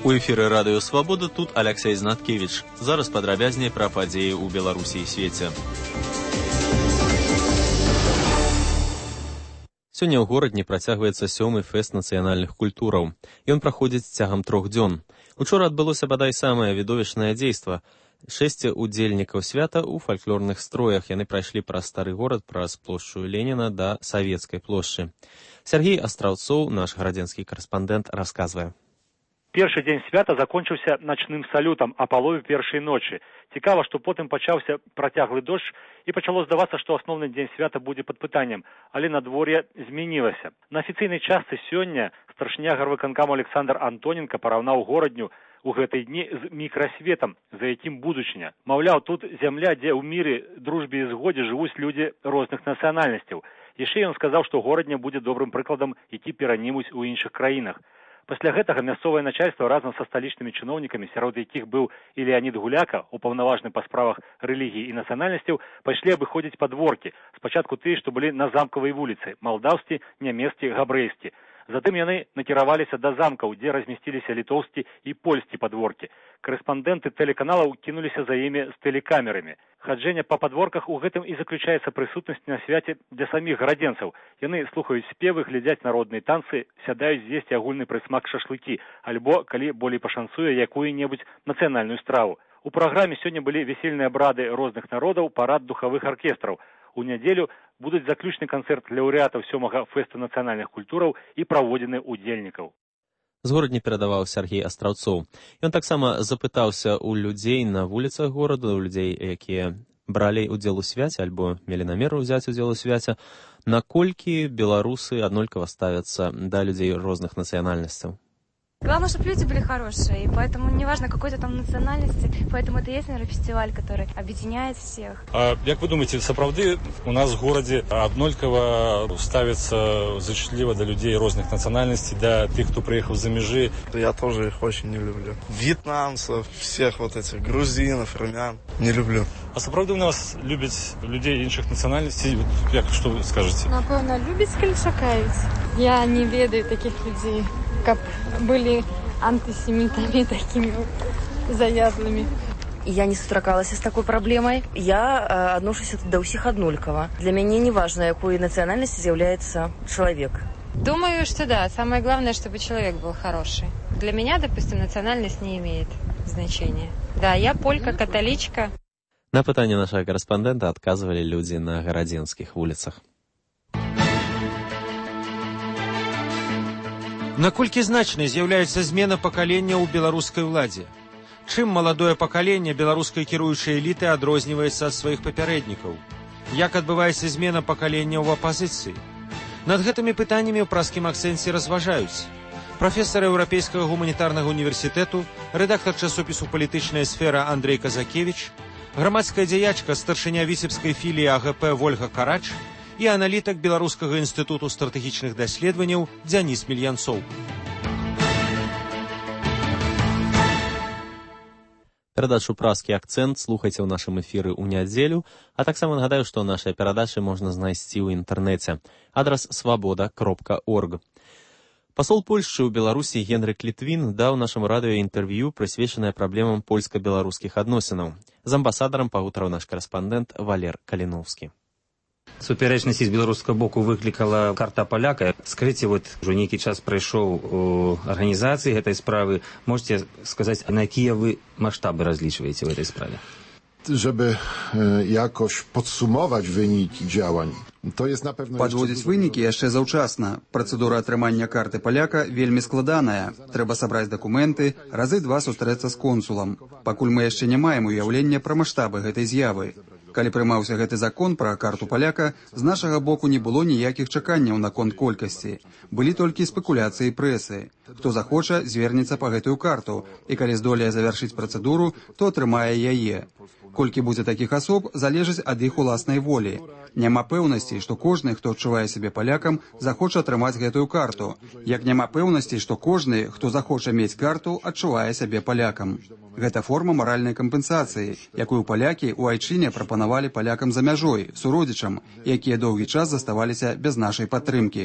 У эфіры радыё Свабода тут Алексей Знаткевич. Зараз падрабязней пра падзеі ў Беларусі і свеце. Сёння ў горадні працягваецца 7-й фэст нацыянальных культураў. Ён праходзіць цягам 3 дзён. Учора адбылося бадай самае відовішчнае дзейства. 6 удзельнікаў свята ў фальклорных строях. Яны прайшлі праз стары горад, праз плошчу Леніна да Савецкай плошчы. Сергей Астраўцоў, наш гарадзенскі карэспандэнт, расказвае. Першы дзень свята закончыўся начным салютам а палове першай ночы. Цікава, што потым пачаўся працяглы дождж і пачало здавацца, што асноўны дзень свята будзе пад пытаннем, але надвор'е змянілася. На афіцыйнай частцы сёння старшыня гарвыканкаму Александр Антоненко параўнаў горадню у гэтыя дні з мікрасветам, за якім будучыня. Маўляў, тут зямля, дзе ў міры, дружбе і згодзе жывуць людзі розных нацыянальнасцяў. Яшчэ ён сказаў, што горадня будзе добрым прыкладам, які перанімуць у іншых краінах. Пасля гэтага мясцовае начальства разам са сталічнымі чыноўнікамі, сярод якіх быў і Леанід Гуляка, упаўнаважаны па справах рэлігіі і нацыянальнасцяў, пайшлі абыходзіць падворкі. Спачатку тыя, што былі на замкавай вуліцы, малдаўскі, нямецкі, габрэйскі. Затым яны накіраваліся да замкаў, дзе размясціліся літоўскі і польскі падворкі. Карэспандэнты тэлеканалаў кінуліся за імі з тэлекамерамі. Хаджэнне па падворках у гэтым і заключаецца прысутнасць на свяце для саміх гарадзенцаў. Яны слухаюць спевы, глядзяць народныя танцы, сядаюць з'есці агульны прысмак шашлыкі, альбо, калі болей пашанцуе, якую-небудзь нацыянальную страву. У праграме сёння былі весельныя абрады розных народаў, парад духавых аркестраў. У нядзелю будуць заключны канцэрт лаўрэатаў 7-га фэсту нацыянальных культураў і праводзіны удзельнікаў. З горадні перадаваў Сергей Астраўцоў. Ён таксама запытаўся ў людзей на вуліцах горада, у людзей, якія бралі удзел у свяце альбо мелі намер узяць удзел у свяце, наколькі беларусы аднолькава ставяцца да людзей розных нацыянальнасцяў. Главное, чтобы люди были хорошие, и поэтому неважно какой-то там национальности, поэтому это и есть, наверное, фестиваль, который объединяет всех. А як вы думаете, сапраўды у нас в горадзе аднолькава ставится зачатліва до людей розных национальностей, до тех, кто приехал за межи? Я тоже их очень не люблю. Вьетнамцев, всех вот этих грузинов, армян не люблю. А сапраўды у нас любят людей іншых национальностей? Як, что вы скажете? Напевно, любить шукають. Я не ведаю таких людей, как были антисемитами такими заядлыми. Я не сустракалася с такой проблемой. Я отношусь до всех однолькова. Для меня не важно, какой национальности является человек. Думаю, что да. Самое главное, чтобы человек был хороший. Для меня, допустим, национальность не имеет значения. Да, я полька, католичка. На пытанне нашага карэспандэнта адказвалі людзі на гарадзенскіх вуліцах. Наколькі значнай з'яўляецца змена пакалення ў беларускай уладзе? Чым маладое пакаленне беларускай кіруючай эліты адрозніваецца ад сваіх папярэднікаў? Як адбываецца змена пакалення ў апазіцыі? Над гэтымі пытаннямі ў праскім акцэнце разважаюць прафесар Еўрапейскага гуманітарнага універсітэту, рэдактар часопісу «Палітычная сфера» Андрэй Казакевіч, грамадская дзеячка, старшыня віцебскай філіі АГП Вольга Карач і аналітак Беларускага інстытуту стратэгічных даследаванняў Дзяніс Мільянцоў. Перадачу «Праскі акцэнт» слухайце ў нашым эфіры ў нядзелю, а таксама нагадаю, што нашыя перадачы можна знайсці ў інтэрнэце. Адрас свабода.орг. Пасол Польшчы ў Беларусі Генрык Літвін даў нашаму радыё інтэрв'ю, прысвечанае праблемам польска-беларускіх адносінаў. З амбасадарам пагутарыў наш карэспандэнт Валер Каліноўскі. Супярэчнасць з беларускага боку выклікала карта паляка. Скажыце, вот ўжо нейкі час прайшоў у арганізацыі гэтай справы. Можете сказаць, на якія вы маштабы разлічваеце ў гэтай справе? Żeby jakoś podsumować wyniki działań, to jest na pewno... Падводзіць вынікі яшчэ заўчасна. Працэдура атрымання карты паляка вельмі складаная. Трэба сабраць дакументы, разы два сустрэцца з консулам. Пакуль мы яшчэ не маем уяўлення пра маштабы гэтай з'явы. Калі прымаўся гэты закон пра карту паляка, з нашага боку не было ніякіх чаканняў наконт колькасці. Былі толькі спекуляцыі прэсы. Хто захоча, звернецца па гэтую карту, і калі здолее завяршыць працэдуру, то атрымае яе. Колькі будзе такіх асоб, залежыць ад іх уласнай волі. Няма пэўнасці, што кожны, хто адчувае сябе палякам, захоча атрымаць гэтую карту. Як няма пэўнасці, што кожны, хто захоча мець карту, адчувае сябе палякам. Гэта форма маральнай кампенсацыі, якую палякі ў айчыне прапанавалі палякам за мяжой, суродзічам, якія доўгі час заставаліся без нашай падтрымкі.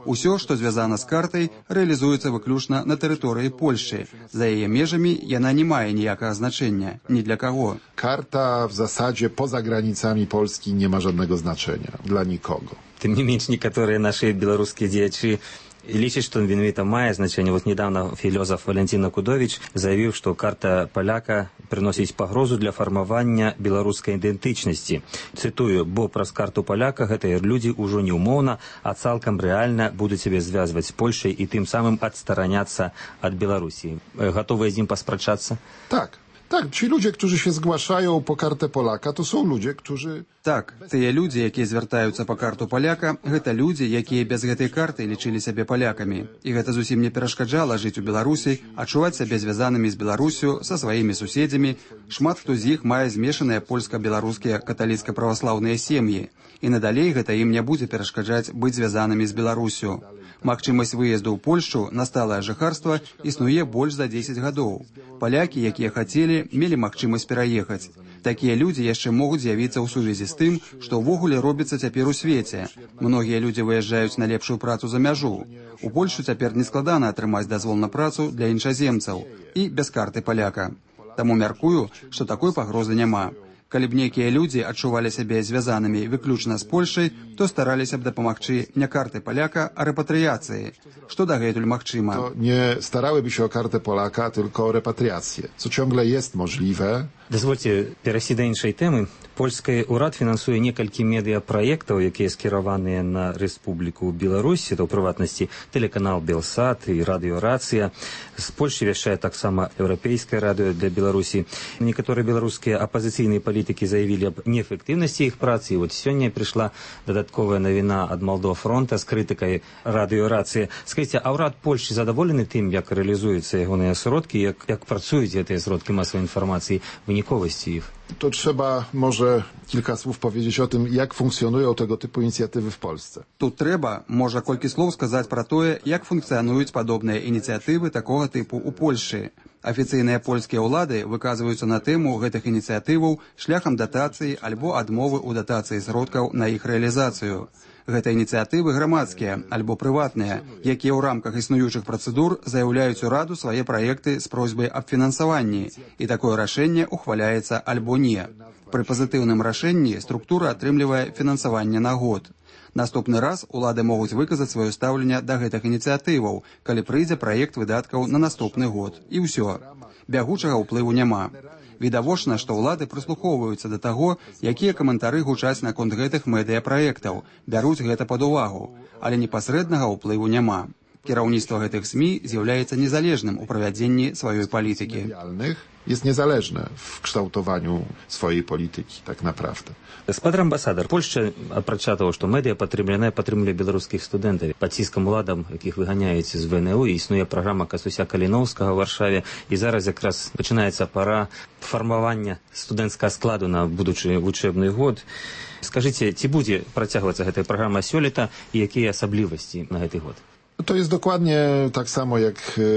Усё, што звязана з картай, рэалізуецца выключна на тэрыторыі Польшчы. За яе межамі яна не мае ніякага значення ні для каго. Karta w zasadzie poza granicami Polski nie ma żadnego znaczenia dla nikogo. Тым не менш, некаторыя нашы беларускія дзеячы лічаць, што менавіта мае значэнне. Вот недавно філёзаф Валентин Акудович заявіў, што карта паляка прыносіць пагрозу для фармавання беларускай ідэнтычнасці. Цытую: «Бо праз карту паляка гэтыя людзі ўжо не ўмоўна, а цалкам рэальна будуць сябе звязваць з Польшай і тым самым адстараняцца ад Беларусі». Гатовыя з ім паспрачацца? Tak. Tak, ci ludzie, którzy się zgłaszają po kartę Polaka, to są ludzie, którzy... Так, тыя людзі, якія звяртаюцца па карту паляка, гэта людзі, якія без гэтай карты лічылі сябе палякамі. І гэта зусім не перашкаджала жыць у Беларусі, адчуваць сябе звязанымі з Беларусю, са сваімі суседзямі. Шмат хто з іх мае змешаныя польска-беларускія каталіцка-праваслаўныя сем'і. І надалей гэта ім не будзе перашкаджаць быць звязанымі з Беларусю. Магчымасць выезду ў Польшчу на сталае жыхарства існуе больш за 10 гадоў. Палякі, якія хацелі, мелі магчымасць пераехаць. Такія людзі яшчэ могуць з'явіцца ў сувязі з тым, што ўвогуле робіцца цяпер у свеце. Многія людзі выязджаюць на лепшую працу за мяжу. У Польшчу цяпер нескладана атрымаць дазвол на працу для іншаземцаў і без карты паляка. Таму мяркую, што такой пагрозы няма. Калі б нейкія людзі адчувалі сябе звязанымі выключна з Польшай, то стараліся б дапамагчы не карты паляка, а рэпатрыяцыі. Што дагэтуль магчыма? To nie starałyby się o kartę Polaka, tylko o repatriację, co ciągle jest możliwe. Дазвольце перайсці да іншай тэмы. Польскі ўрад фінансуе некалькі медыяпраектаў, якія скіраваныя на Рэспубліку Беларусь, это ў прыватнасці тэлеканал Белсат і радыёрацыя. З Польшчы вяшчае таксама еўрапейскае радыё для Беларусі. Некаторыя беларускія апазіцыйныя палітыкі заявілі аб неэфектыўнасці іх працы. І вот сёння прыйшла дадатковая навіна ад Малдова фронта з крытыкай радыёрацыі. Скажыце, а ўрад Польшчы задаволены тым, як рэалізуюцца ягоныя сродкі, як працуюць гэтыя сродкі масавай інфармацыі, wyniковості їх? To trzeba może kilka słów powiedzieć o tym, jak funkcjonują tego typu inicjatywy w Polsce. Тут трэба, можа, колькі слоў сказаць пра тое, як функцыянуюць падобныя ініцыятывы такога тыпу ў Польшчы. Афіцыйныя польскія ўлады выказваюцца на тэму гэтых ініцыятываў шляхам датацыі альбо адмовы ў датацыі сродкаў на іх рэалізацыю. Гэта ініцыятывы грамадскія альбо прыватныя, якія ў рамках існуючых працэдур заяўляюць у раду свае праекты з просьбай аб фінансаванні, і такое рашэнне ухваляецца альбо не. Пры пазітыўным рашэнні структура атрымлівае фінансаванне на год. Наступны раз улады могуць выказаць сваё стаўленне да гэтых ініцыятываў, калі прыйдзе праект выдаткаў на наступны год. І ўсё. Бягучага ўплыву няма. Відавочна, што ўлады прыслухоўваюцца да таго, якія каментары гучаць наконт гэтых медыяпраектаў, бяруць гэта пад увагу, але непасрэднага ўплыву няма. Кіраўніцтва гэтых СМІ з'яўляецца незалежным у правядзенні сваёй палітыкі. Jest niezależne w kształtowaniu swojej polityki, tak naprawdę. Гаспадар амбасадар, Польшча, апрача таго, што медыа падтрымлівае беларускіх студэнтаў. Пад ціскам уладам, якіх выганяюць з ВНУ, існуе праграма Касуся Каліноўскага ў Варшаве, і зараз якраз пачынаецца пара фармавання студэнцкага складу на будучы вучэбны год. Скажыце, ці будзе працягвацца гэтая праграма сёлета і якія асаблівасці на гэты год? To jest dokładnie tak samo jak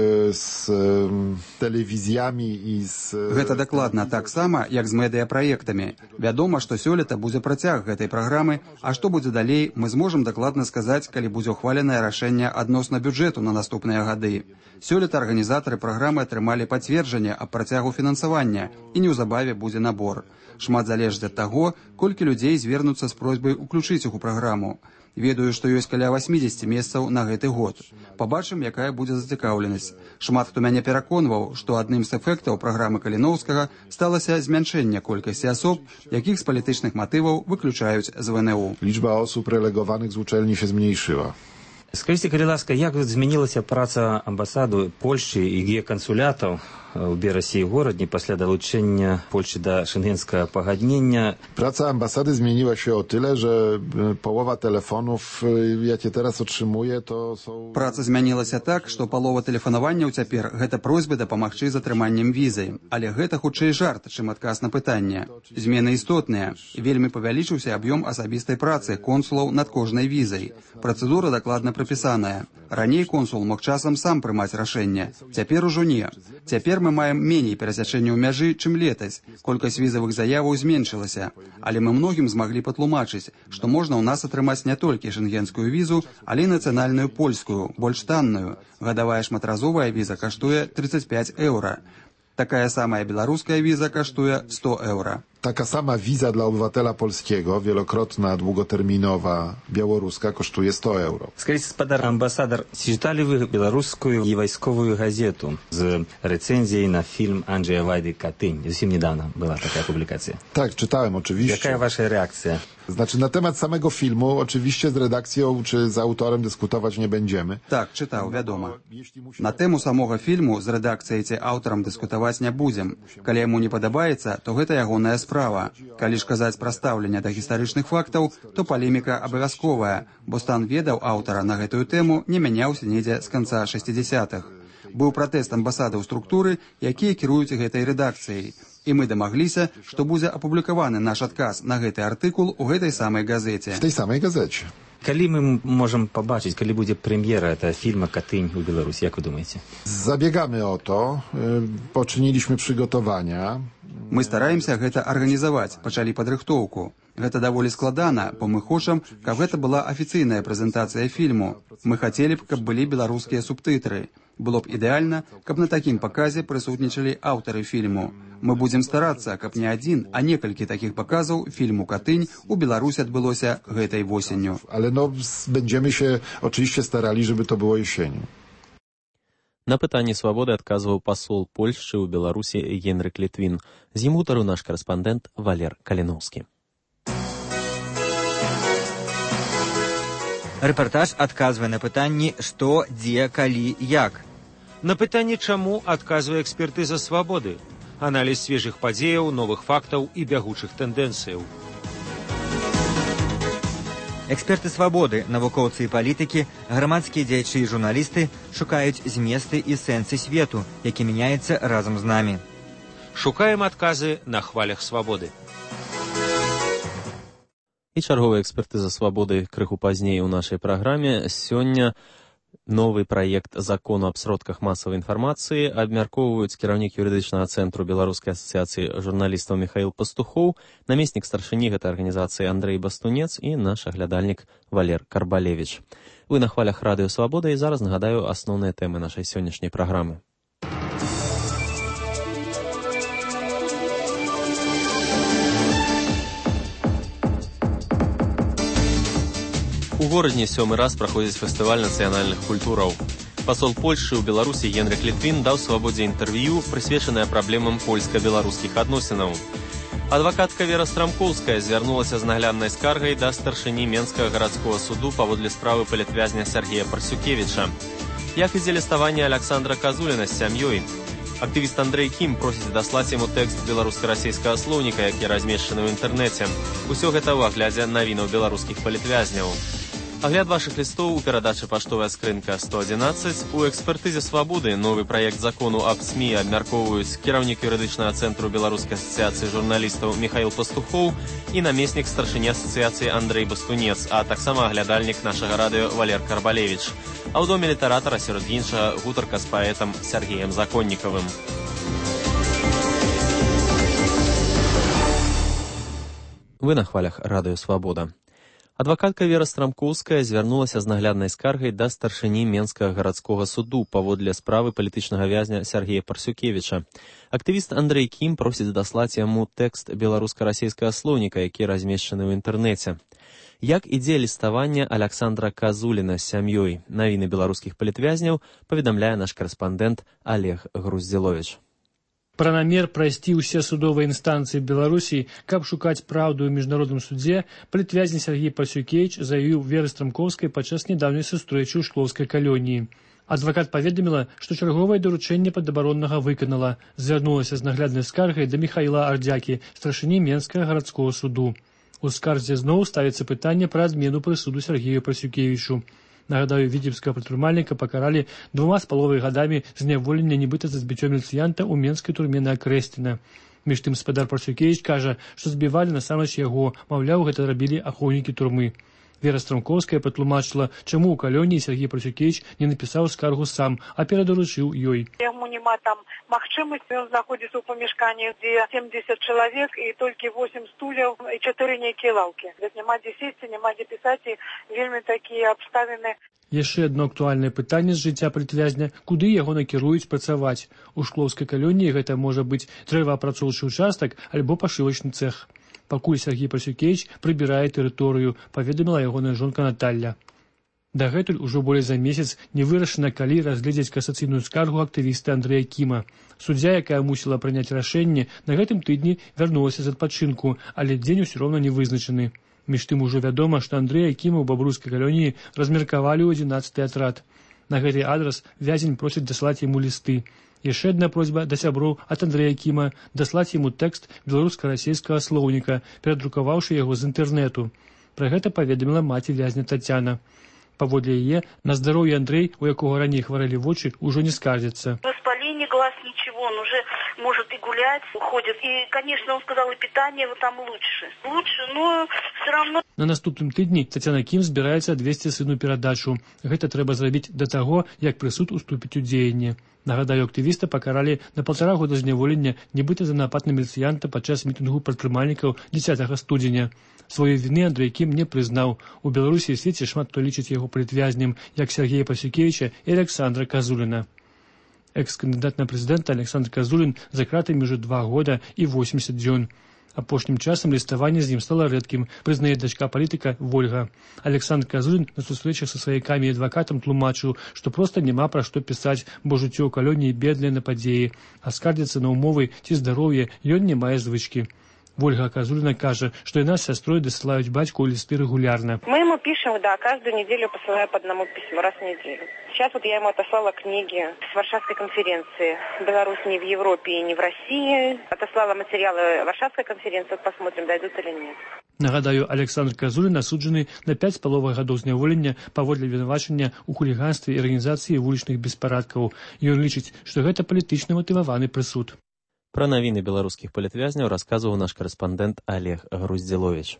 z telewizjami i z... Гэта дакладна так сама, як з медыяпраектамі. Вядома, што сёлета будзе працяг гэтай праграмы, а што будзе далей, мы зможам дакладна сказаць, калі будзе ухваленае рашэнне адносна бюджэту на наступныя гады. Сёлета арганізатары праграмы атрымалі пацверджанне аб працягу фінансавання, і неўзабаве будзе набор. Шмат залежыць ад таго, колькі людзей звернуцца з просьбай уключыць іх у праграму. Ведаю, што ёсць каля 80 месцаў на гэты год. Пабачым, якая будзе зацікаўленасць. Шмат хто мяне пераконваў, што адным з эфектаў праграмы Каліноўскага сталася змяншэнне колькасці асоб, якіх з палітычных матываў выключаюць з ВНУ. Liczba osób relegowanych z uczelni się zmniejszyła. Скажіце, калі ласка, як змянілася праца амбасаду Польшчы і геакансулятаў у Берасі і горадні пасля далучэння Польшчы да шенгенскага пагаднення? Praca ambasady zmieniła się o tyle, że połowa telefonów, jakie teraz otrzymuję, to są... Праца змянілася так, што палова тэлефанаванняў цяпер гэта просьбы дапамагчы з атрыманнем візы. Але гэта хутчэй жарт, чым адказ на пытанне. Змены істотныя. Вельмі павялічыўся аб'ём асабістай працы консулаў над кожнай візай. Працэдура дакладна прапісаная. Раней консул мог часам сам прымаць рашэнне. Цяпер ужо не. Цяпер мы маем меней перасячэнняў мяжы, чым летась. Колькасць візавых заяваў зменшылася. Але мы многім змаглі патлумачыць, што можна ў нас атрымаць не толькі шенгенскую візу, але і нацыянальную польскую, больш танную. Гадавая шматразовая віза каштуе 35 еўра. Такая самая беларуская віза каштуе 100 еўра. Taka sama wiza dla obywatela polskiego, wielokrotna, długoterminowa, białoruska, kosztuje 100 euro. Скажите, господа амбассадор, читали вы белорусскую и войсковую газету с рецензией на фильм Анджея Вайды «Катынь»? Совсем недавно была такая публикация. Tak, czytałem oczywiście. Какая ваша реакция? Znaczy, na temat samego filmu, oczywiście z redakcją czy z autorem dyskutować nie będziemy. Так, чытаў, вядома. На тэму самога фільму з рэдакцыяй ці аўтарам дыскутаваць не будзем. Калі яму не падабаецца, то гэта ягоная справа. Калі ж казаць пра стаўленне да гістарычных фактаў, то палеміка абавязковая, бо стан ведаў аўтара на гэтую тэму не мяняўся недзе з канца 60-х. Быў пратэст амбасадаў структуры, якія кіруюць гэтай рэдакцыяй. І мы дамагліся, што будзе апублікаваны наш адказ на гэты артыкул у гэтай самай газеце. W tej samej gazecie. Калі мы можем побачить, калі будзе прэм'ера этого фильма «Катынь» у Беларуси, як вы думаете? Zabiegamy o to, poczyniliśmy przygotowania. Мы стараемся гэта арганізаваць, пачалі падрыхтоўку. Гэта даволі складана, бо мы хочам, каб гэта была афіцыйная прэзентацыя фільму. Мы хацелі б, каб былі беларускія субтытры. Было б ідэальна, каб на такім паказе прысутнічалі аўтары фільму. Мы будзем старацца, каб не адзін, а некалькі такіх паказаў фільму «Катынь» у Беларусі адбылося гэтай восенню. Ale będziemy się oczywiście starali, żeby to było jesienią. На пытанні свабоды адказваў пасол Польшчы ў Беларусі Генрык Літвін. З ім гутарыў наш карэспандэнт Валер Каліноўскі. Рэпартаж адказвае на пытанні «Што, дзе, калі, як?». На пытанне «Чаму?» адказвае экспертыза свабоды. Аналіз свежых падзеяў, новых фактаў і бягучых тэндэнцыяў. Эксперты свабоды, навукоўцы і палітыкі, грамадскія дзеячы і журналісты шукаюць зместы і сэнсы свету, які мяняецца разам з намі. Шукаем адказы на хвалях свабоды. І чарговая экспертыза свабоды крыху пазней у нашай праграме. Сёння новы праект закону аб сродках масавай інфармацыі абмяркоўваюць кіраўнік юрыдычнага цэнтру Беларускай асацыяцыі журналістаў Михаил Пастухоў, намеснік старшыні гэтай арганізацыі Андрэй Бастунец і наш аглядальнік Валер Карбалевіч. Вы на хвалях радыё Свабода, і зараз нагадаю асноўныя тэмы нашай сённяшняй праграмы. У горадзе 7-й раз праходзіць фестываль нацыянальных культураў. Пасол Польшчы ў Беларусі Генрык Літвін даў свабодзе інтэрв'ю, прысвечанае праблемам польска-беларускіх адносінаў. Адвакатка Вера Страмкоўская звярнулася з нагляднай скаргай да старшыні Менскага гарадскога суду паводле справы палітвязня Сергея Парсюкевіча. Як ідзе ліставанне Александра Казуліна з сям'ёй? Актывіст Андрэй Кім просіць даслаць яму тэкст беларуска-расійскага слоўніка, які размешчаны ў інтэрнэце. Усё гэта ў аглядзе навінаў беларускіх палітвязняў. Агляд вашых лістоў у перадачы «Паштовая скрынка 111». У экспертызе свабоды новы праект закону аб СМІ абмяркоўваюць кіраўнік юрыдычнага цэнтру Беларускай асацыяцыі журналістаў Михаил Пастухоў і намеснік старшыні асацыяцыі Андрэй Бастунец, а таксама аглядальнік нашага радыё Валер Карбалевіч. А ў доме літаратара сярод іншага гутарка з паэтам Сергеем Законнікавым. Вы на хвалях радыё Свабода. Адвакатка Вера Страмкоўская звярнулася з нагляднай скаргай да старшыні Менскага гарадскога суду паводле справы палітычнага вязня Сергея Парсюкевіча. Актывіст Андрэй Кім просіць даслаць яму тэкст беларуска-расійскага слоўніка, які размешчаны ў інтэрнэце. Як ідзе ліставанне Александра Казуліна з сям'ёй? Навіны беларускіх палітвязняў паведамляе наш карэспандэнт Олег Груздзіловіч. Пра намер прайсці ўсе судовыя інстанцыі Беларусі, каб шукаць праўду ў міжнародным судзе, палітвязень Сергей Парсюкевіч заявіў Веры Страмкоўскай падчас нядаўняй сустрэчы ў Шклоўскай калоніі. Адвакат паведаміла, што чарговае даручэнне падабароннага выканала, звярнулася з нагляднай скаргай да Міхаіла Ардзякі, старшыні Менскага гарадскога суду. У скарзе зноў ставіцца пытанне пра адмену прысуду Сергею Парсюкевічу. Нагадаю, віцебскага прадпрымальніка пакаралі 2,5 гадамі зняволення нібыта за збіццё міліцыянта ў менскай турме на Акрэсціна. Між тым спадар Парсюкевіч кажа, што збівалі насамрэч яго, маўляў, гэта рабілі ахоўнікі турмы. Вера Страмкоўская патлумачыла, чаму ў калоніі Сергей Парасюкевіч не напісаў скаргу сам, а перадаручыў ёй. Яму няма там магчымасці, ён знаходзіцца ў памяшканні, дзе 70 чалавек і толькі 8 стульяў і 4 нейкія лаўкі. Няма дзе сесці, няма дзе пісаць, і вельмі такія абставіны. Яшчэ адно актуальнае пытанне з жыцця палітвязня, куды яго накіруюць працаваць. У шклоўскай калоніі гэта можа быць дрэваапрацоўчы ўчастак альбо пашывачны цэх. Пакуль Сергей Парасюкевіч прыбірае тэрыторыю, паведаміла ягоная жонка Наталля. Дагэтуль ужо болей за месяц не вырашана, калі разгледзяць касацыйную скаргу актывіста Андрэя Кіма. Суддзя, якая мусіла прыняць рашэнне, на гэтым тыдні вярнулася з адпачынку, але дзень усё роўна не вызначаны. Між тым ужо вядома, што Андрэя Кіма ў бабруйскай калоніі размеркавалі ў 11-й атрад. На гэты адрас вязень просіць даслаць яму лісты. Яшчэ адна просьба да сяброў ад Андрэя Кіма даслаць яму тэкст беларуска-расейскага слоўніка, перадрукаваўшы яго з інтэрнэту. Пра гэта паведаміла маці вязня Тацяна. Паводле яе, на здароўе Андрэй, у якога раней хварэлі вочы, ужо не скардзіцца. Воспаление глаз, ничего, он уже может и гулять, ходит. И, конечно, он сказал, и питание вот там лучше. Лучше, но все равно... На наступным тыдні Тацяна Кім збіраецца адвесці сыну перадачу. Гэта трэба зрабіць да таго, як прысуд уступіць у дзеянне. Нагадаю, актывіста пакаралі на 1,5 года зняволення, нібыта за напад на міліцыянта падчас мітынгу прадпрымальнікаў 10 студзеня. Сваёй віны Андрэй Кім не прызнаў. У Беларусі і свеце шмат хто лічыць яго палітвязнем, як Сергея Парасюкевіча і Александра Казуліна. Экс-кандыдат на прэзідэнта Александр Казулін за кратамі ўжо 2 года і 80 дзён. Апошнім часам ліставанне з ім стала рэдкім, прызнае дачка палітыка Вольга. Александр Казулін на сустрэчах са сваякамі і адвакатам тлумачыў, што проста няма пра што пісаць, бо жыццё ў калоніі беднае на падзеі, а скардзіцца на ўмовы ці здароўе ён не мае звычкі. Вольга Казулина кажа, что и нас с сестрой досылают батьку листы регулярно. Мы ему пишем, да, каждую неделю посылаю по одному письму, раз в неделю. Сейчас вот я ему отослала книги с Варшавской конференции. Беларусь не в Европе и не в России. Отослала материалы Варшавской конференции, посмотрим, дойдут или нет. Нагадаю, Александр Казулін асуджаны на 5,5 гадоў зняволення паводле вінавачання ў хуліганстве і арганізацыі вулічных беспарадкаў. Ён лічыць, што гэта палітычна матываваны прысуд. Пра навіны беларускіх палітвязняў расказваў наш карэспандэнт Олег Груздзіловіч.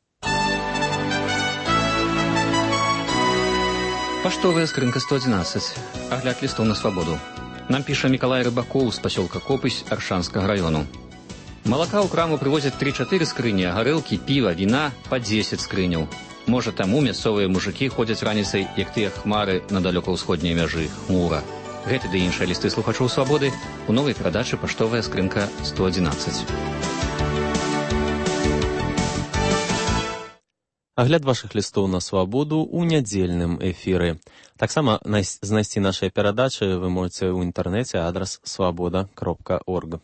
Паштовая скрынка 111. Агляд лістоў на свабоду. Нам піша Мікалай Рыбакоў з пасёлка Копысь Аршанскага раёну. Малака ў краму прывозяць 3-4 скрыні, а гарэлкі, піва, віна па 10 скрыняў. Можа, таму мясцовыя мужыкі ходзяць раніцай, як тыя хмары на далёка-ўсходняй мяжы, хмура. Гэты ды іншыя лісты слухачоў свабоды у новай перадачы «Паштовая скрынка 111». Агляд вашых лістоў на свабоду ў нядзельным эфіры. Таксама знайсці нашыя перадачы вы можаце ў інтэрнэце, адрас свабода.орг.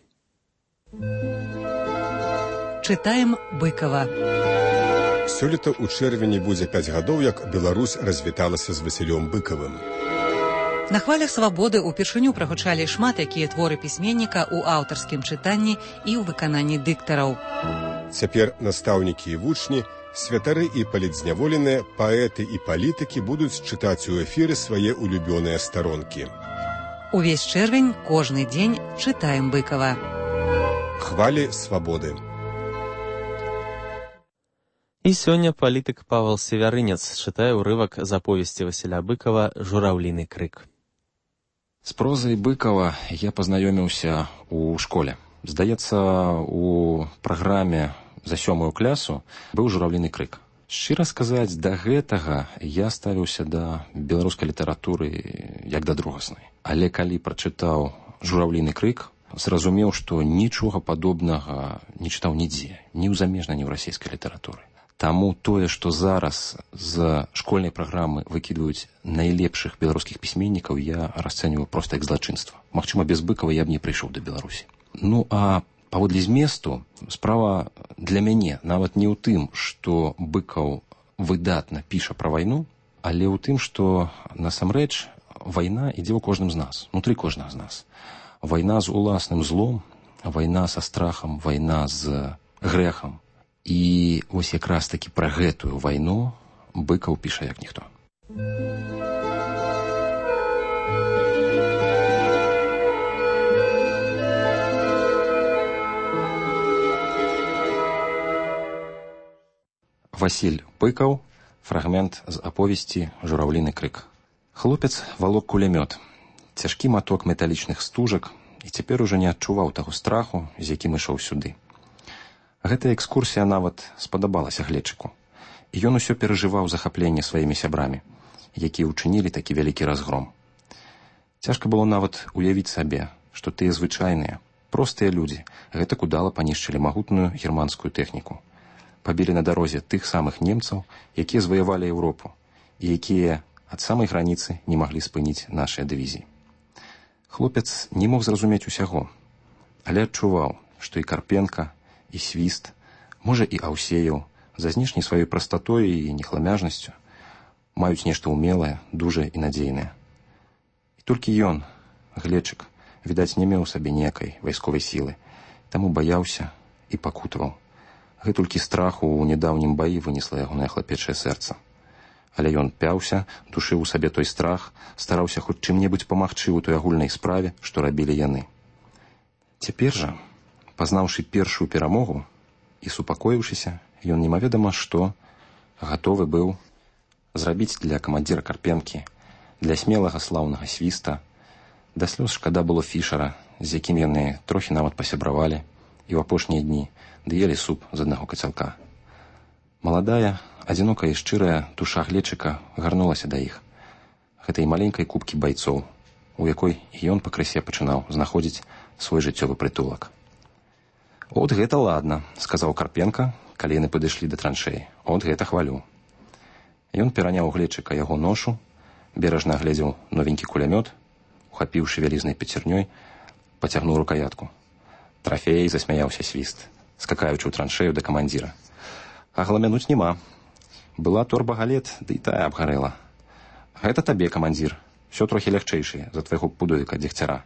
Чытаем Быкова. Сёлета ў чэрвені будзе 5 гадоў, як Беларусь развіталася з Васілём Быкавым. На хвалях свабоды ўпершыню прагучалі шмат якія творы пісьменніка ў аўтарскім чытанні і ў выкананні дыктараў. Цяпер настаўнікі і вучні, святары і палітзняволеныя, паэты і палітыкі будуць чытаць у эфіры свае улюбёныя старонкі. Увесь чэрвень, кожны дзень чытаем Быкава. Хвалі свабоды. І сёння палітык Павел Севярынец чытае ўрывак з аповесці Васіля Быкава «Журавліны крык». З прозай Быкава я пазнаёміўся ў школе. Здаецца, у праграме за 7-ю класу быў «Журавліны крык». Шчыра сказаць, да гэтага я ставіўся да беларускай літаратуры як да другаснай. Але калі прачытаў «Журавліны крык», зразумеў, што нічога падобнага не чытаў нідзе, ні ў замежнай, ні ў расійскай літаратуры. Таму тое, што зараз з школьнай праграмы выкідваюць найлепшых беларускіх пісьменнікаў, я расцэньваю проста як злачынства. Магчыма, без Быкава я б не прыйшоў да Беларусі. Ну, а паводле зместу, справа для мяне нават не ў тым, што Быкаў выдатна піша пра вайну, але ў тым, што насамрэч вайна ідзе ў кожным з нас, унутры кожнага з нас. Вайна з уласным злом, вайна са страхам, вайна з грэхам. І вось якраз такі пра гэтую вайну Быкаў піша як ніхто. Васіль Быкаў Фрагмент з аповесці «Журавліны крык». Хлопец валок кулямёт, цяжкі маток металічных стужак, і цяпер ужо не адчуваў таго страху, з якім ішоў сюды. Гэтая экскурсія нават спадабалася гледчыку, і ён усё перажываў захапленне сваімі сябрамі, якія ўчынілі такі вялікі разгром. Цяжка было нават уявіць сабе, што тыя звычайныя, простыя людзі гэтак удала панішчылі магутную германскую тэхніку. Пабілі на дарозе тых самых немцаў, якія зваявалі Еўропу, і якія ад самай граніцы не маглі спыніць нашыя дывізіі. Хлопец не мог зразумець усяго, але адчуваў, што і Карпенка, і Свіст, можа і Аўсеяў, за знешняй сваёй прастатой і нехламяжнасцю, маюць нешта ўмелае, дужае і надзейнае. І толькі ён, гледчык, відаць, не меў у сабе ніякай вайсковай сілы, таму баяўся і пакутаваў. Гэтулькі страху ў нядаўнім баі вынесла ягонае хлапечае сэрца. Але ён пяўся, душыў у сабе той страх, стараўся хоць чым-небудзь памагчы ў той агульнай справе, што рабілі яны. Цяпер жа, пазнаўшы першую перамогу і супакоіўшыся, ён немаведама што гатовы быў зрабіць для камандзіра Карпенкі, для смелага слаўнага Свіста. Да слёз шкада было Фішара, з якім яны трохі нават пасябравалі, і ў апошнія дні даелі суп з аднаго кацялка. Маладая, адзінокая і шчырая душа гледчыка гарнулася да іх, гэтай маленькай купкі байцоў, у якой і ён пакрысе пачынаў знаходзіць свой жыццёвы прытулак. «От гэта ладна», — сказаў Карпенка, калі яны падышлі да траншэі. «От гэта хвалю». Ён пераняў у гледчыка яго ношу, бережна агледзеў новенькі кулямёт, ухапіўшы вялізнай пяцернёй, пацягнуў рукаятку. «Трафей», — засмяяўся Свіст, скакаючы ў траншею да камандзіра. «А гламянуць няма. Была торба галет, ды і тая абгарэла. Гэта табе, камандзір, усё трохі лягчэйшае за твайго пудовіка дзегцяра».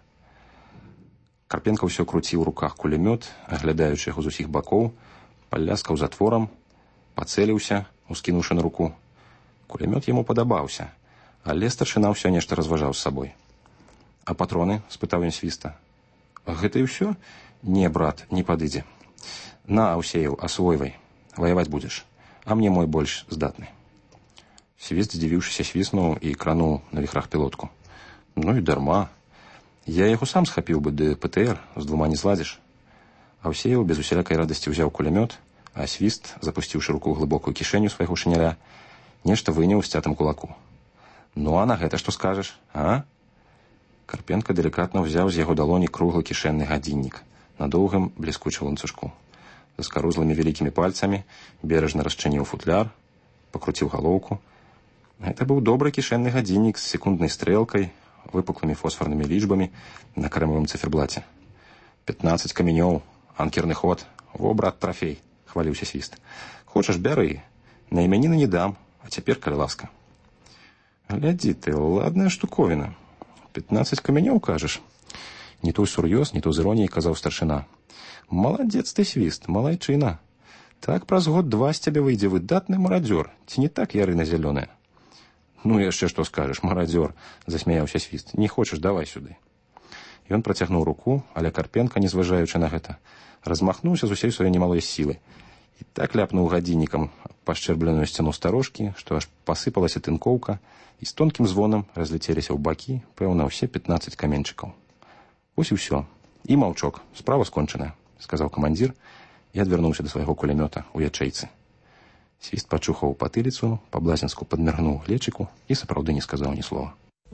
Карпенка ўсё круціў у руках кулямёт, аглядаючы яго з усіх бакоў, паляскаў затворам, пацэліўся, ускінуўшы на руку. Кулямёт яму падабаўся, але старшына ўсё нешта разважаў з сабой. «А патроны?» — спытаў ён Свіста. «Гэта і ўсё?» «Не, брат, не падыдзе. На, Аўсеяў, асвойвай, ваяваць будзеш, а мне мой больш здатны». Свіст, здзівіўшыся, свіснуў і крануў на віхрах пілотку. «Ну і дарма. Я яго сам схапіў бы, ды ПТР з двума не зладзіш». Аўсеяў без усялякай радасці ўзяў кулямёт, а Свіст, запусціўшы руку ў глыбокую кішэню свайго шыняля, нешта выняў у сцятым кулаку. «Ну, а на гэта што скажаш, а?» Карпенка далікатна ўзяў з яго далоні круглы кішэнны гадзіннік на доўгым бліскучым ланцужку. З скарузлымі вялікімі пальцамі бережна расчыніў футляр, пакруціў галоўку. Гэта быў добры кішэнны гадзіннік з секунднай стрэлкай, выпуклымі фосфарнымі лічбамі на крэмавым цыферблаце. 15 каменёў, анкерны ход. Во, брат, трафей, хваліўся Свіст. Хочаш, бяры. На імяніны не дам, а цяпер, калі ласка. Глядзі ты, ладная штуковіна. 15 каменёў, кажаш? Не то сур'ёз, не то з іроніяй казаў старшына. Маладзец ты, Свіст, малайчына. Так праз год-два з цябе выйдзе выдатны марадзёр. Ці не так, ярына зялёная? Ну, яшчэ што скажаш, марадзёр, засмяяўся Свіст. Не хочаш, давай сюды. Ён працягнуў руку, але Карпенка, не зважаючы на гэта, размахнуўся з усей сваёй немалой сілы і так ляпнуў гадзіннікам пашчэрбленую сцяну старожкі, што аж пасыпалася тынкоўка, і з тонкім звонам разляцеліся ў бакі, пэўна, ўсе 15 каменчыкаў. «Вось і ўсё. І маўчок. Справа скончаная», — сказаў камандзір і адвярнуўся да свайго кулямёта ў ячэйцы. Свіст пачухаў патыліцу, па-блазенску падміргнуў гледчыку і сапраўды не сказаў ні слова.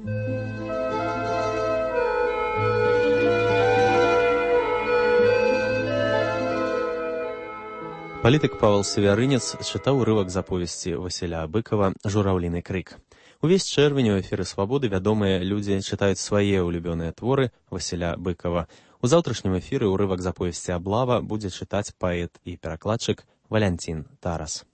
Палітык Павел Севярынец чытаў урывак з аповесці Васіля Быкова «Журавліны крык». Увесь чэрвень у эфіры «Свабоды» вядомыя людзі чытаюць свае улюбёныя творы Васіля Быкова. У заўтрашнім эфіры ўрывак з аповесці «Аблава» будзе чытаць паэт і перакладчык Валянцін Тарас.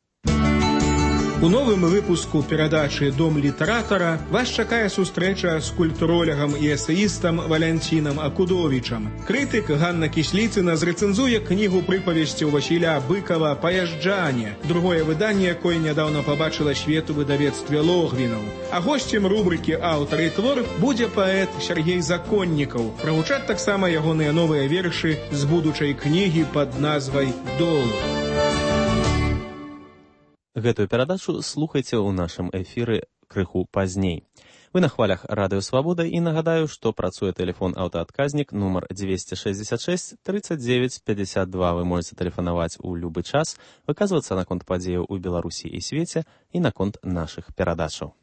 У новым выпуску перадачы «Дом літаратара» вас чакае сустрэча з культуролягам і эсеістам Валянцінам Акудовічам. Крытык Ганна Кісліцына зрэцэнзуе кнігу прыпавесцяў Васіля Быкова «Паязджане», другое выданне якое нядаўна пабачыла свет у выдавецтве Логвінаў. А госцем рубрыкі «Аўтар і твор» будзе паэт Сергей Законнікаў. Прагучаць таксама ягоныя новыя вершы з будучай кнігі пад назвай «Дол». Гэтую перадачу слухайце ў нашым эфіры крыху пазней. Вы на хвалях Радыё Свабода і нагадаю, што працуе тэлефон аўтаадказнік нумар 266 39 52. Вы можете тэлефанаваць у любы час, выказвацца наконт падзеяў у Беларусі і свеце і наконт нашых перадачаў.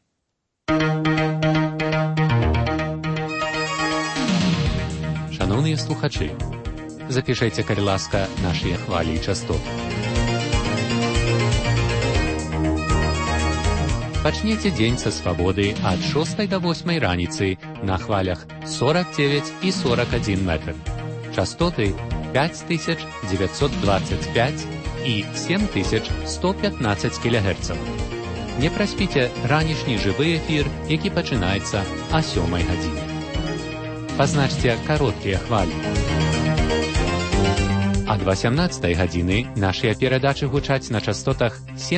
Шановныя слухачы, запішайце, калі ласка, нашыя хвалі і частоты. Пачніце дзень са свабоды ад 6 до 8 раніцы на хвалях 49 і 41 метр. Частоты 5925 і 7115 кГц. Не праспіце ранішні жывы эфір, які пачынаецца о 7 гадзіне. Пазначце кароткія хвалі. Ад 18 гадзіны нашыя перадачы гучаць на частотах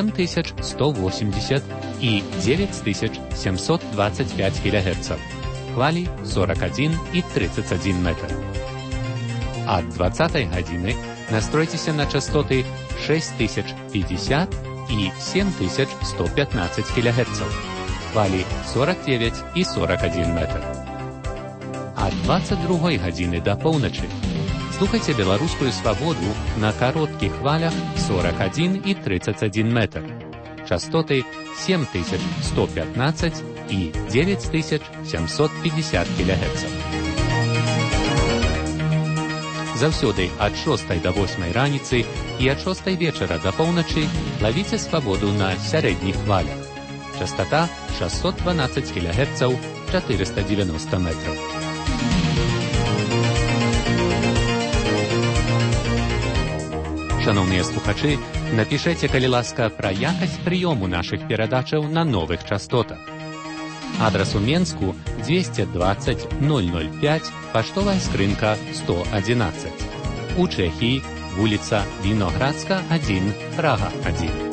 7180 і 9725 кГц. Хвалі 41 і 31 метр. Ад 20 гадзіны настройцеся на частоты 6050 і 7115 кГц. Хвалі 49 і 41 метр. Ад 22 гадзіны да поўначы слухайце беларускую свабоду на кароткіх хвалях 41 і 31 метр. Частоты 7115 і 9750 кГц. Заўсёды ад 6 до 8 раніцы і ад 6 вечара да поўначы лавіце свабоду на сярэдніх хвалях. Частота 612 кГц, 490 метров. Шановныя слухачы, напішэце, калі ласка, пра якасць прыёму нашых перадачаў на новых частотах. Адрас у Менску 220 005, паштовая скрынка 111. У Чэхіі вуліца Віноградска 1, Прага 1.